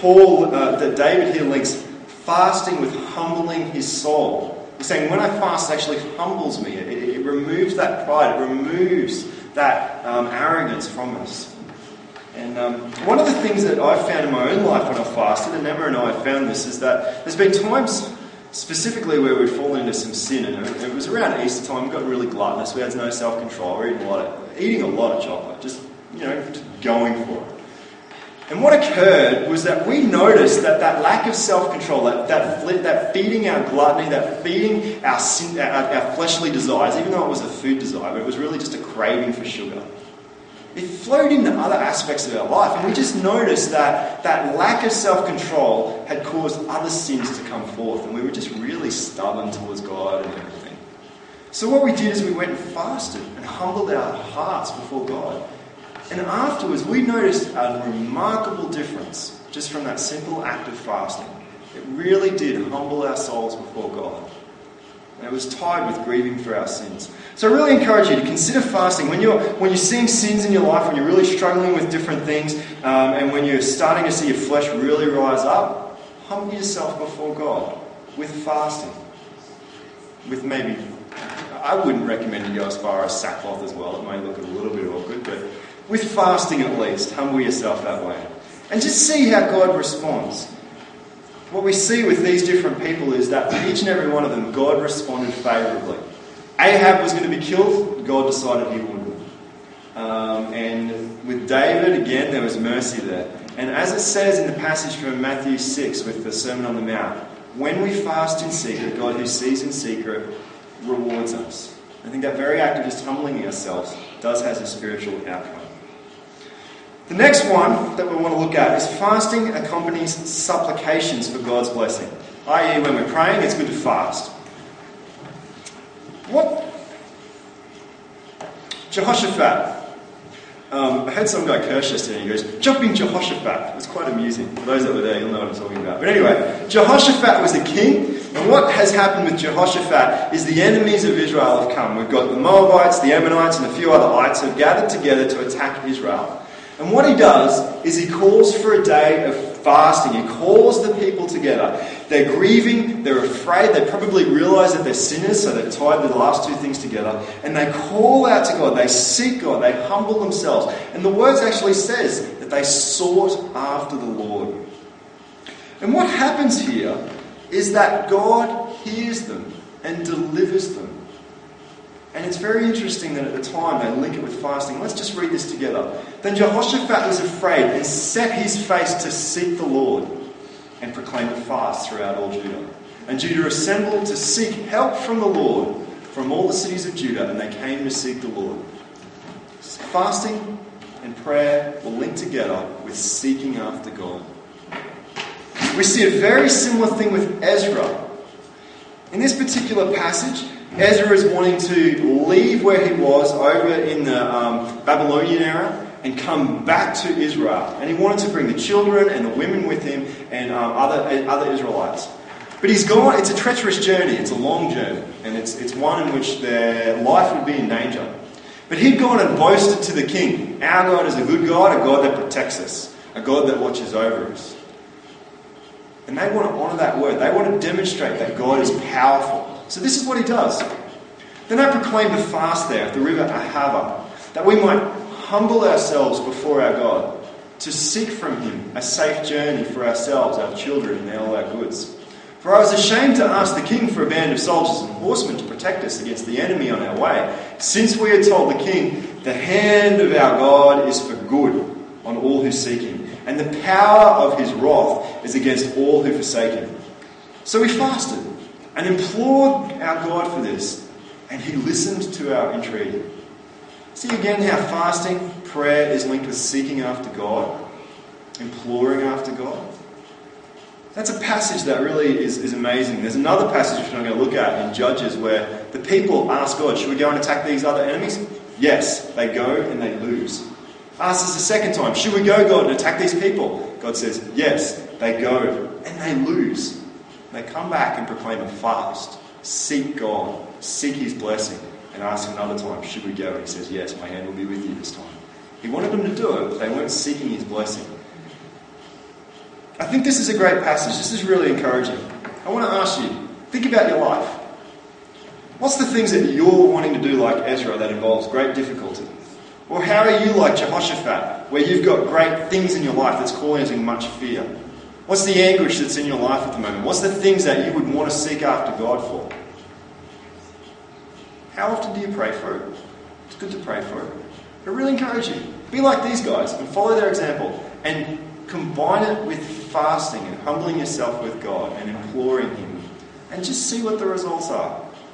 that David here links fasting with humbling his soul. He's saying when I fast, it actually humbles me. It removes that pride. It removes that arrogance from us. And one of the things that I've found in my own life when I've fasted, and Emma and I have found this, is that there's been times specifically where we've fallen into some sin. And it was around Easter time, we got really gluttonous. We had no self-control. We were eating a lot of chocolate, just going for it. And what occurred was that we noticed that lack of self-control, that feeding our gluttony, that feeding our sin, our fleshly desires, even though it was a food desire, but it was really just a craving for sugar. It flowed into other aspects of our life, and we just noticed that lack of self-control had caused other sins to come forth, and we were just really stubborn towards God and everything. So what we did is we went and fasted and humbled our hearts before God. And afterwards, we noticed a remarkable difference just from that simple act of fasting. It really did humble our souls before God. And it was tied with grieving for our sins. So I really encourage you to consider fasting. When you're seeing sins in your life, when you're really struggling with different things, and when you're starting to see your flesh really rise up, humble yourself before God with fasting. With maybe, I wouldn't recommend you go as far as sackcloth as well. It may look a little bit awkward, but with fasting at least, humble yourself that way. And just see how God responds. What we see with these different people is that for each and every one of them, God responded favourably. Ahab was going to be killed, God decided he wouldn't. And with David, again, there was mercy there. And as it says in the passage from Matthew 6 with the Sermon on the Mount, when we fast in secret, God who sees in secret rewards us. I think that very act of just humbling ourselves does have a spiritual outcome. The next one that we want to look at is fasting accompanies supplications for God's blessing. I.e., when we're praying, it's good to fast. What? Jehoshaphat. I heard some guy curse yesterday and he goes, "Jumping Jehoshaphat." It was quite amusing. For those that were there, you'll know what I'm talking about. But anyway, Jehoshaphat was the king. And what has happened with Jehoshaphat is the enemies of Israel have come. We've got the Moabites, the Ammonites, and a few other ites who have gathered together to attack Israel. And what he does is he calls for a day of fasting. He calls the people together. They're grieving, they're afraid, they probably realise that they're sinners, so they've tied the last two things together. And they call out to God, they seek God, they humble themselves. And the words actually says that they sought after the Lord. And what happens here is that God hears them and delivers them. And it's very interesting that at the time they link it with fasting. Let's just read this together. Then Jehoshaphat was afraid and set his face to seek the Lord and proclaimed a fast throughout all Judah. And Judah assembled to seek help from the Lord from all the cities of Judah, and they came to seek the Lord. Fasting and prayer will link together with seeking after God. We see a very similar thing with Ezra. In this particular passage, Ezra is wanting to leave where he was over in the Babylonian era and come back to Israel. And he wanted to bring the children and the women with him and other Israelites. But he's gone. It's a treacherous journey. It's a long journey. And it's one in which their life would be in danger. But he'd gone and boasted to the king, "Our God is a good God, a God that protects us, a God that watches over us." And they want to honour that word. They want to demonstrate that God is powerful. So this is what he does. Then I proclaimed a fast there at the river Ahava, that we might humble ourselves before our God, to seek from him a safe journey for ourselves, our children, and all our goods. For I was ashamed to ask the king for a band of soldiers and horsemen to protect us against the enemy on our way, since we had told the king, "The hand of our God is for good on all who seek him, and the power of his wrath is against all who forsake him." So we fasted and implored our God for this, and he listened to our entreaty. See again how fasting, prayer is linked with seeking after God, imploring after God. That's a passage that really is amazing. There's another passage which I'm going to look at in Judges where the people ask God, "Should we go and attack these other enemies?" Yes, they go and they lose. Asks us a second time, "Should we go, God, and attack these people?" God says, "Yes." They go and they lose. They come back and proclaim a fast, seek God, seek his blessing, and ask another time, "Should we go?" And he says, "Yes, my hand will be with you this time." He wanted them to do it, but they weren't seeking his blessing. I think this is a great passage. This is really encouraging. I want to ask you, think about your life. What's the things that you're wanting to do like Ezra that involves great difficulty? Or how are you like Jehoshaphat, where you've got great things in your life that's causing much fear? What's the anguish that's in your life at the moment? What's the things that you would want to seek after God for? How often do you pray for it? It's good to pray for it. I really encourage you. Be like these guys and follow their example and combine it with fasting and humbling yourself with God and imploring him and just see what the results are.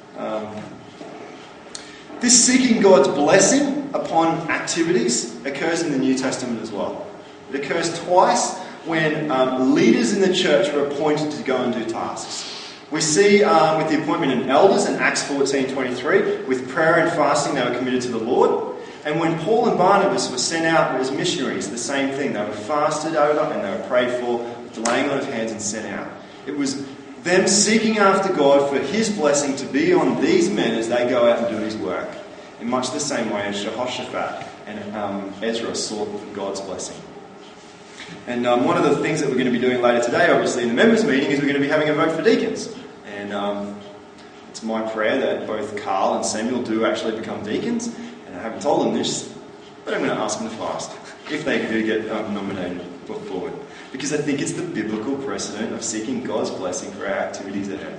This seeking God's blessing upon activities occurs in the New Testament as well. It occurs twice when leaders in the church were appointed to go and do tasks. We see with the appointment in elders in Acts 14:23, with prayer and fasting they were committed to the Lord. And when Paul and Barnabas were sent out as missionaries, the same thing. They were fasted over and they were prayed for, with the laying on of hands and sent out. It was them seeking after God for his blessing to be on these men as they go out and do his work. In much the same way as Jehoshaphat and Ezra sought God's blessing. And one of the things that we're going to be doing later today, obviously, in the members' meeting, is we're going to be having a vote for deacons. And it's my prayer that both Carl and Samuel do actually become deacons. And I haven't told them this, but I'm going to ask them to fast if they do get nominated forward. Because I think it's the biblical precedent of seeking God's blessing for our activities ahead.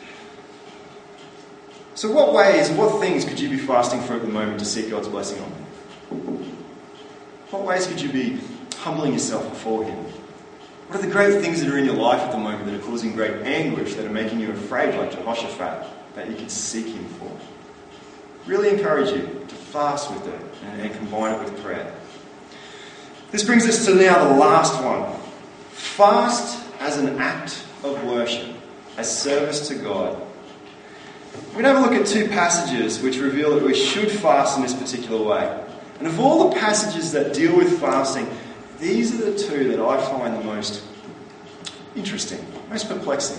So what things could you be fasting for at the moment to seek God's blessing on? What ways could you be humbling yourself before him? What are the great things that are in your life at the moment that are causing great anguish, that are making you afraid like Jehoshaphat, that you could seek him for? Really encourage you to fast with it and combine it with prayer. This brings us to now the last one. Fast as an act of worship, as service to God. We're going to have a look at two passages which reveal that we should fast in this particular way. And of all the passages that deal with fasting, these are the two that I find the most interesting, most perplexing.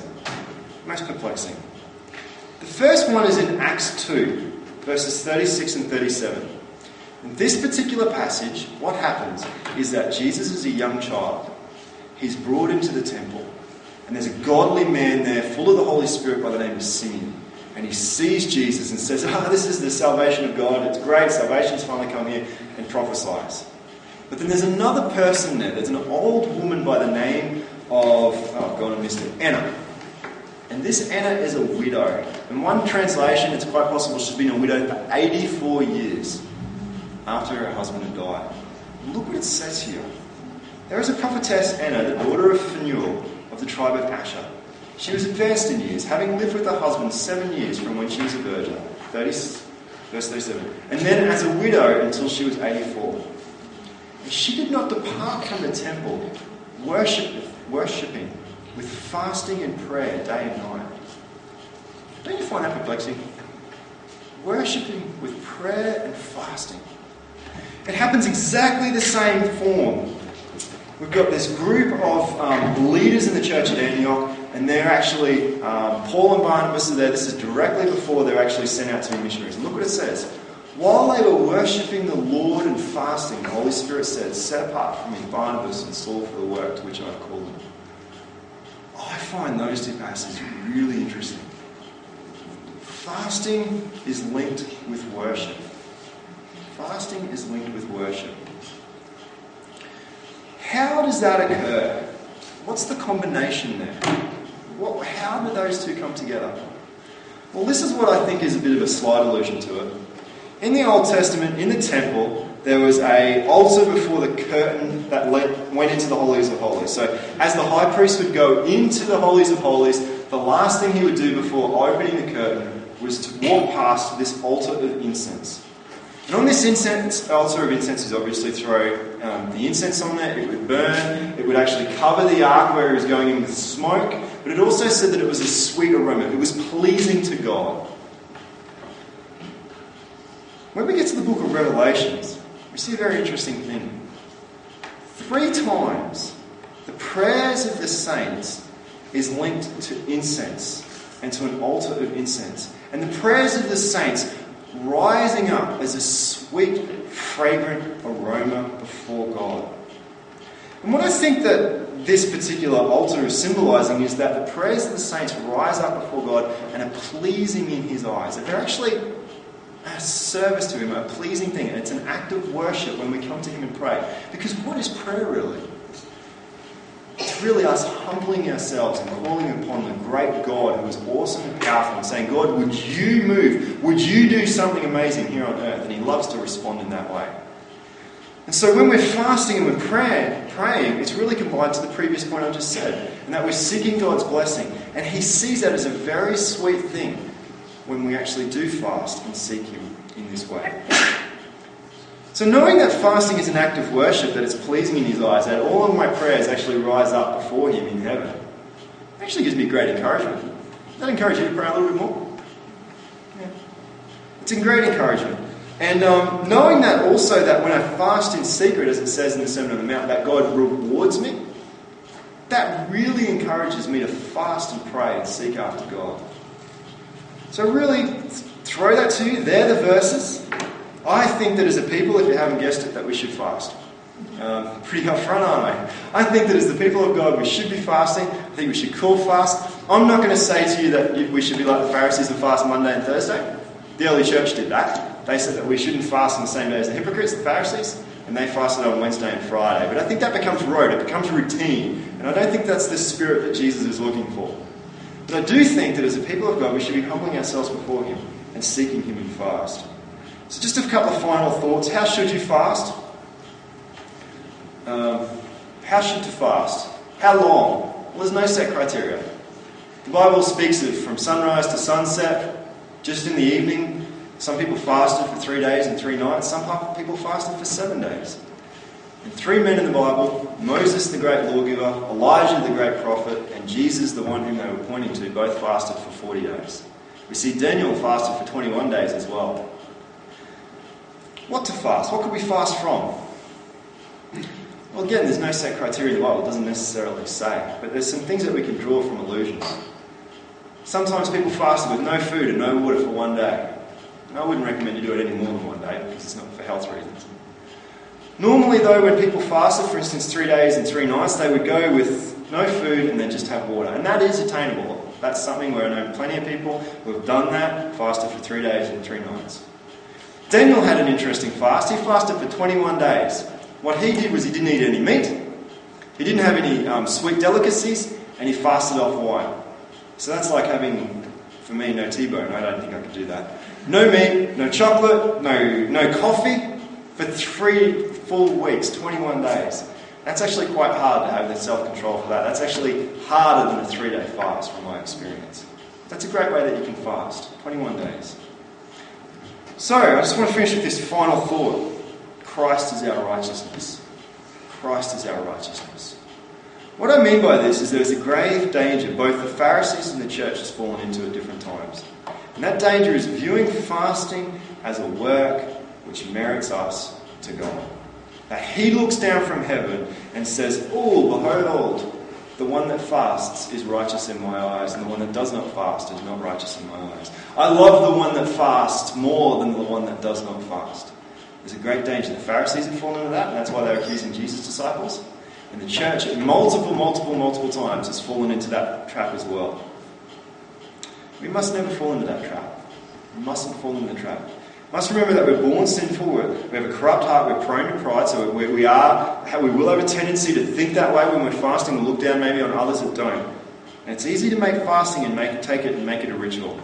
The first one is in Acts 2, verses 36 and 37. In this particular passage, what happens is that Jesus is a young child. He's brought into the temple. And there's a godly man there, full of the Holy Spirit, by the name of Simeon. And he sees Jesus and says, this is the salvation of God. It's great. Salvation's finally come here, and prophesies. But then there's another person there. There's an old woman by the name of, Anna. And this Anna is a widow. In one translation, it's quite possible she's been a widow for 84 years after her husband had died. Look what it says here. There is a prophetess, Anna, the daughter of Phanuel, of the tribe of Asher. She was advanced in years, having lived with her husband 7 years from when she was a virgin. Verse 37. And then as a widow until she was 84. And she did not depart from the temple, worshipping with fasting and prayer day and night. Don't you find that perplexing? Worshipping with prayer and fasting. It happens exactly the same form. We've got this group of leaders in the church at Antioch, and they're actually, Paul and Barnabas are there. This is directly before they're actually sent out to be missionaries. And look what it says. While they were worshipping the Lord and fasting, the Holy Spirit said, set apart for me Barnabas and Saul for the work to which I've called them. I find those two passages really interesting. Fasting is linked with worship. Fasting is linked with worship. How does that occur? What's the combination there? How do those two come together? Well, this is what I think is a bit of a slight allusion to it. In the Old Testament, in the temple, there was an altar before the curtain that went into the Holies of Holies. So as the high priest would go into the Holies of Holies, the last thing he would do before opening the curtain was to walk past this altar of incense. And on this altar of incense, is obviously throw the incense on there. It would burn. It would actually cover the ark where he was going in with smoke. But it also said that it was a sweet aroma. It was pleasing to God. When we get to the book of Revelations, we see a very interesting thing. 3 times, the prayers of the saints is linked to incense and to an altar of incense. And the prayers of the saints rising up as a sweet, fragrant aroma before God. And what I think that this particular altar is symbolising is that the prayers of the saints rise up before God and are pleasing in His eyes. That they're actually a service to Him, a pleasing thing. And it's an act of worship when we come to Him and pray. Because what is prayer really? It's really us humbling ourselves and calling upon the great God who is awesome and powerful and saying, God, would you move? Would you do something amazing here on earth? And He loves to respond in that way. And so when we're fasting and we're praying, it's really combined to the previous point I just said, and that we're seeking God's blessing. And He sees that as a very sweet thing when we actually do fast and seek Him in this way. So knowing that fasting is an act of worship, that it's pleasing in His eyes, that all of my prayers actually rise up before Him in heaven, actually gives me great encouragement. Does that encourage you to pray a little bit more? Yeah. It's a great encouragement. And knowing that also that when I fast in secret, as it says in the Sermon on the Mount, that God rewards me, that really encourages me to fast and pray and seek after God. So really throw that to you. They're the verses. I think that as a people, if you haven't guessed it, that we should fast. Pretty upfront, aren't I? I think that as the people of God, we should be fasting. I think we should call fast. I'm not going to say to you that we should be like the Pharisees and fast Monday and Thursday. The early church did that. They said that we shouldn't fast on the same day as the hypocrites, the Pharisees, and they fasted on Wednesday and Friday. But I think that becomes rote. It becomes routine. And I don't think that's the spirit that Jesus is looking for. But I do think that as a people of God, we should be humbling ourselves before Him and seeking Him in fast. So just a couple of final thoughts. How should you fast? How should you fast? How long? Well, there's no set criteria. The Bible speaks of from sunrise to sunset, just in the evening. Some people fasted for 3 days and 3 nights. Some people fasted for 7 days. And 3 men in the Bible, Moses the great lawgiver, Elijah the great prophet, and Jesus the one whom they were pointing to, both fasted for 40 days. We see Daniel fasted for 21 days as well. What to fast? What could we fast from? Well, again, there's no set criteria in the Bible. It doesn't necessarily say. But there's some things that we can draw from illusions. Sometimes people fasted with no food and no water for 1 day. And I wouldn't recommend you do it any more than 1 day because it's not for health reasons. Normally, though, when people fasted, for instance, 3 days and 3 nights, they would go with no food and then just have water. And that is attainable. That's something where I know plenty of people who have done that, fasted for 3 days and 3 nights. Daniel had an interesting fast. He fasted for 21 days. What he did was he didn't eat any meat. He didn't have any sweet delicacies, and he fasted off wine. So that's like having, for me, no T-bone. I don't think I could do that. No meat, no chocolate, no coffee for 3 full weeks, 21 days. That's actually quite hard to have the self-control for that. That's actually harder than a 3-day fast from my experience. That's a great way that you can fast, 21 days. So, I just want to finish with this final thought. Christ is our righteousness. Christ is our righteousness. What I mean by this is there's a grave danger both the Pharisees and the church has fallen into at different times. And that danger is viewing fasting as a work which merits us to God. That he looks down from heaven and says, "Oh, behold, the one that fasts is righteous in my eyes, and the one that does not fast is not righteous in my eyes. I love the one that fasts more than the one that does not fast." There's a great danger. The Pharisees have fallen into that, and that's why they're accusing Jesus' disciples. And the church, multiple times, has fallen into that trap as well. We must never fall into that trap. We mustn't fall into the trap. We must remember that we're born sinful, we have a corrupt heart, we're prone to pride, so we will have a tendency to think that way when we're fasting. We'll look down maybe on others that don't. And it's easy to make fasting and take it a ritual.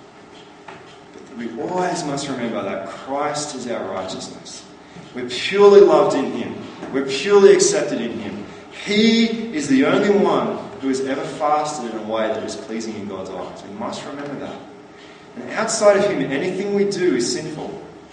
But we always must remember that Christ is our righteousness. We're purely loved in him. We're purely accepted in him. He is the only one who has ever fasted in a way that is pleasing in God's eyes. We must remember that. And outside of him, anything we do is sinful.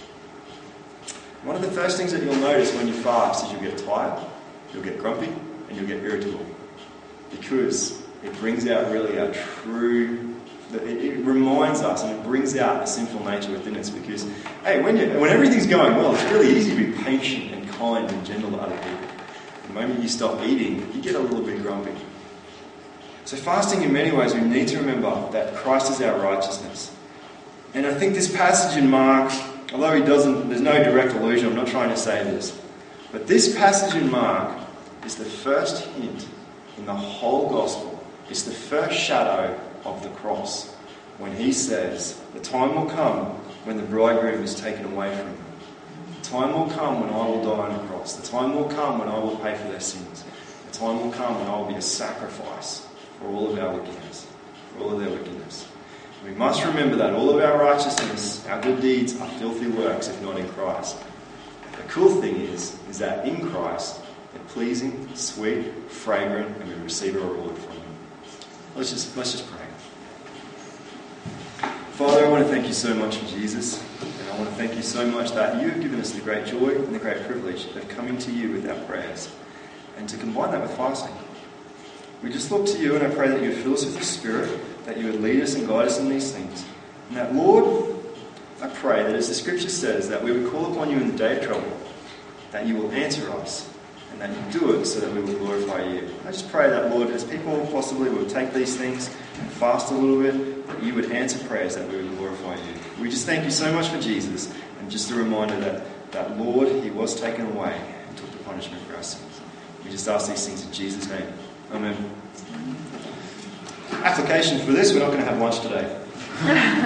One of the first things that you'll notice when you fast is you'll get tired, you'll get grumpy, and you'll get irritable. Because it brings out really our true... It reminds us and it brings out the sinful nature within us. Because, hey, when everything's going well, it's really easy to be patient and kind and gentle to other people. The moment you stop eating, you get a little bit grumpy. So fasting, in many ways, we need to remember that Christ is our righteousness. And I think this passage in Mark, although there's no direct allusion, I'm not trying to say this, but this passage in Mark is the first hint in the whole gospel. It's the first shadow of the cross, when he says, the time will come when the bridegroom is taken away from him. The time will come when I will die on the cross. The time will come when I will pay for their sins. The time will come when I will be a sacrifice for all of our wickedness, for all of their wickedness. We must remember that all of our righteousness, our good deeds, are filthy works if not in Christ. The cool thing is that in Christ, they're pleasing, sweet, fragrant, and we receive a reward from him. Let's just pray. Father, I want to thank you so much for Jesus, and I want to thank you so much that you have given us the great joy and the great privilege of coming to you with our prayers, and to combine that with fasting. We just look to you, and I pray that you would fill us with your Spirit, that you would lead us and guide us in these things. And that, Lord, I pray that as the Scripture says, that we would call upon you in the day of trouble, that you will answer us, and that you do it so that we will glorify you. I just pray that, Lord, as people possibly will take these things and fast a little bit, that you would answer prayers, that we would glorify you. We just thank you so much for Jesus, and just a reminder that Lord, he was taken away and took the punishment for our sins. We just ask these things in Jesus' name. Amen. Application for this, we're not going to have lunch today.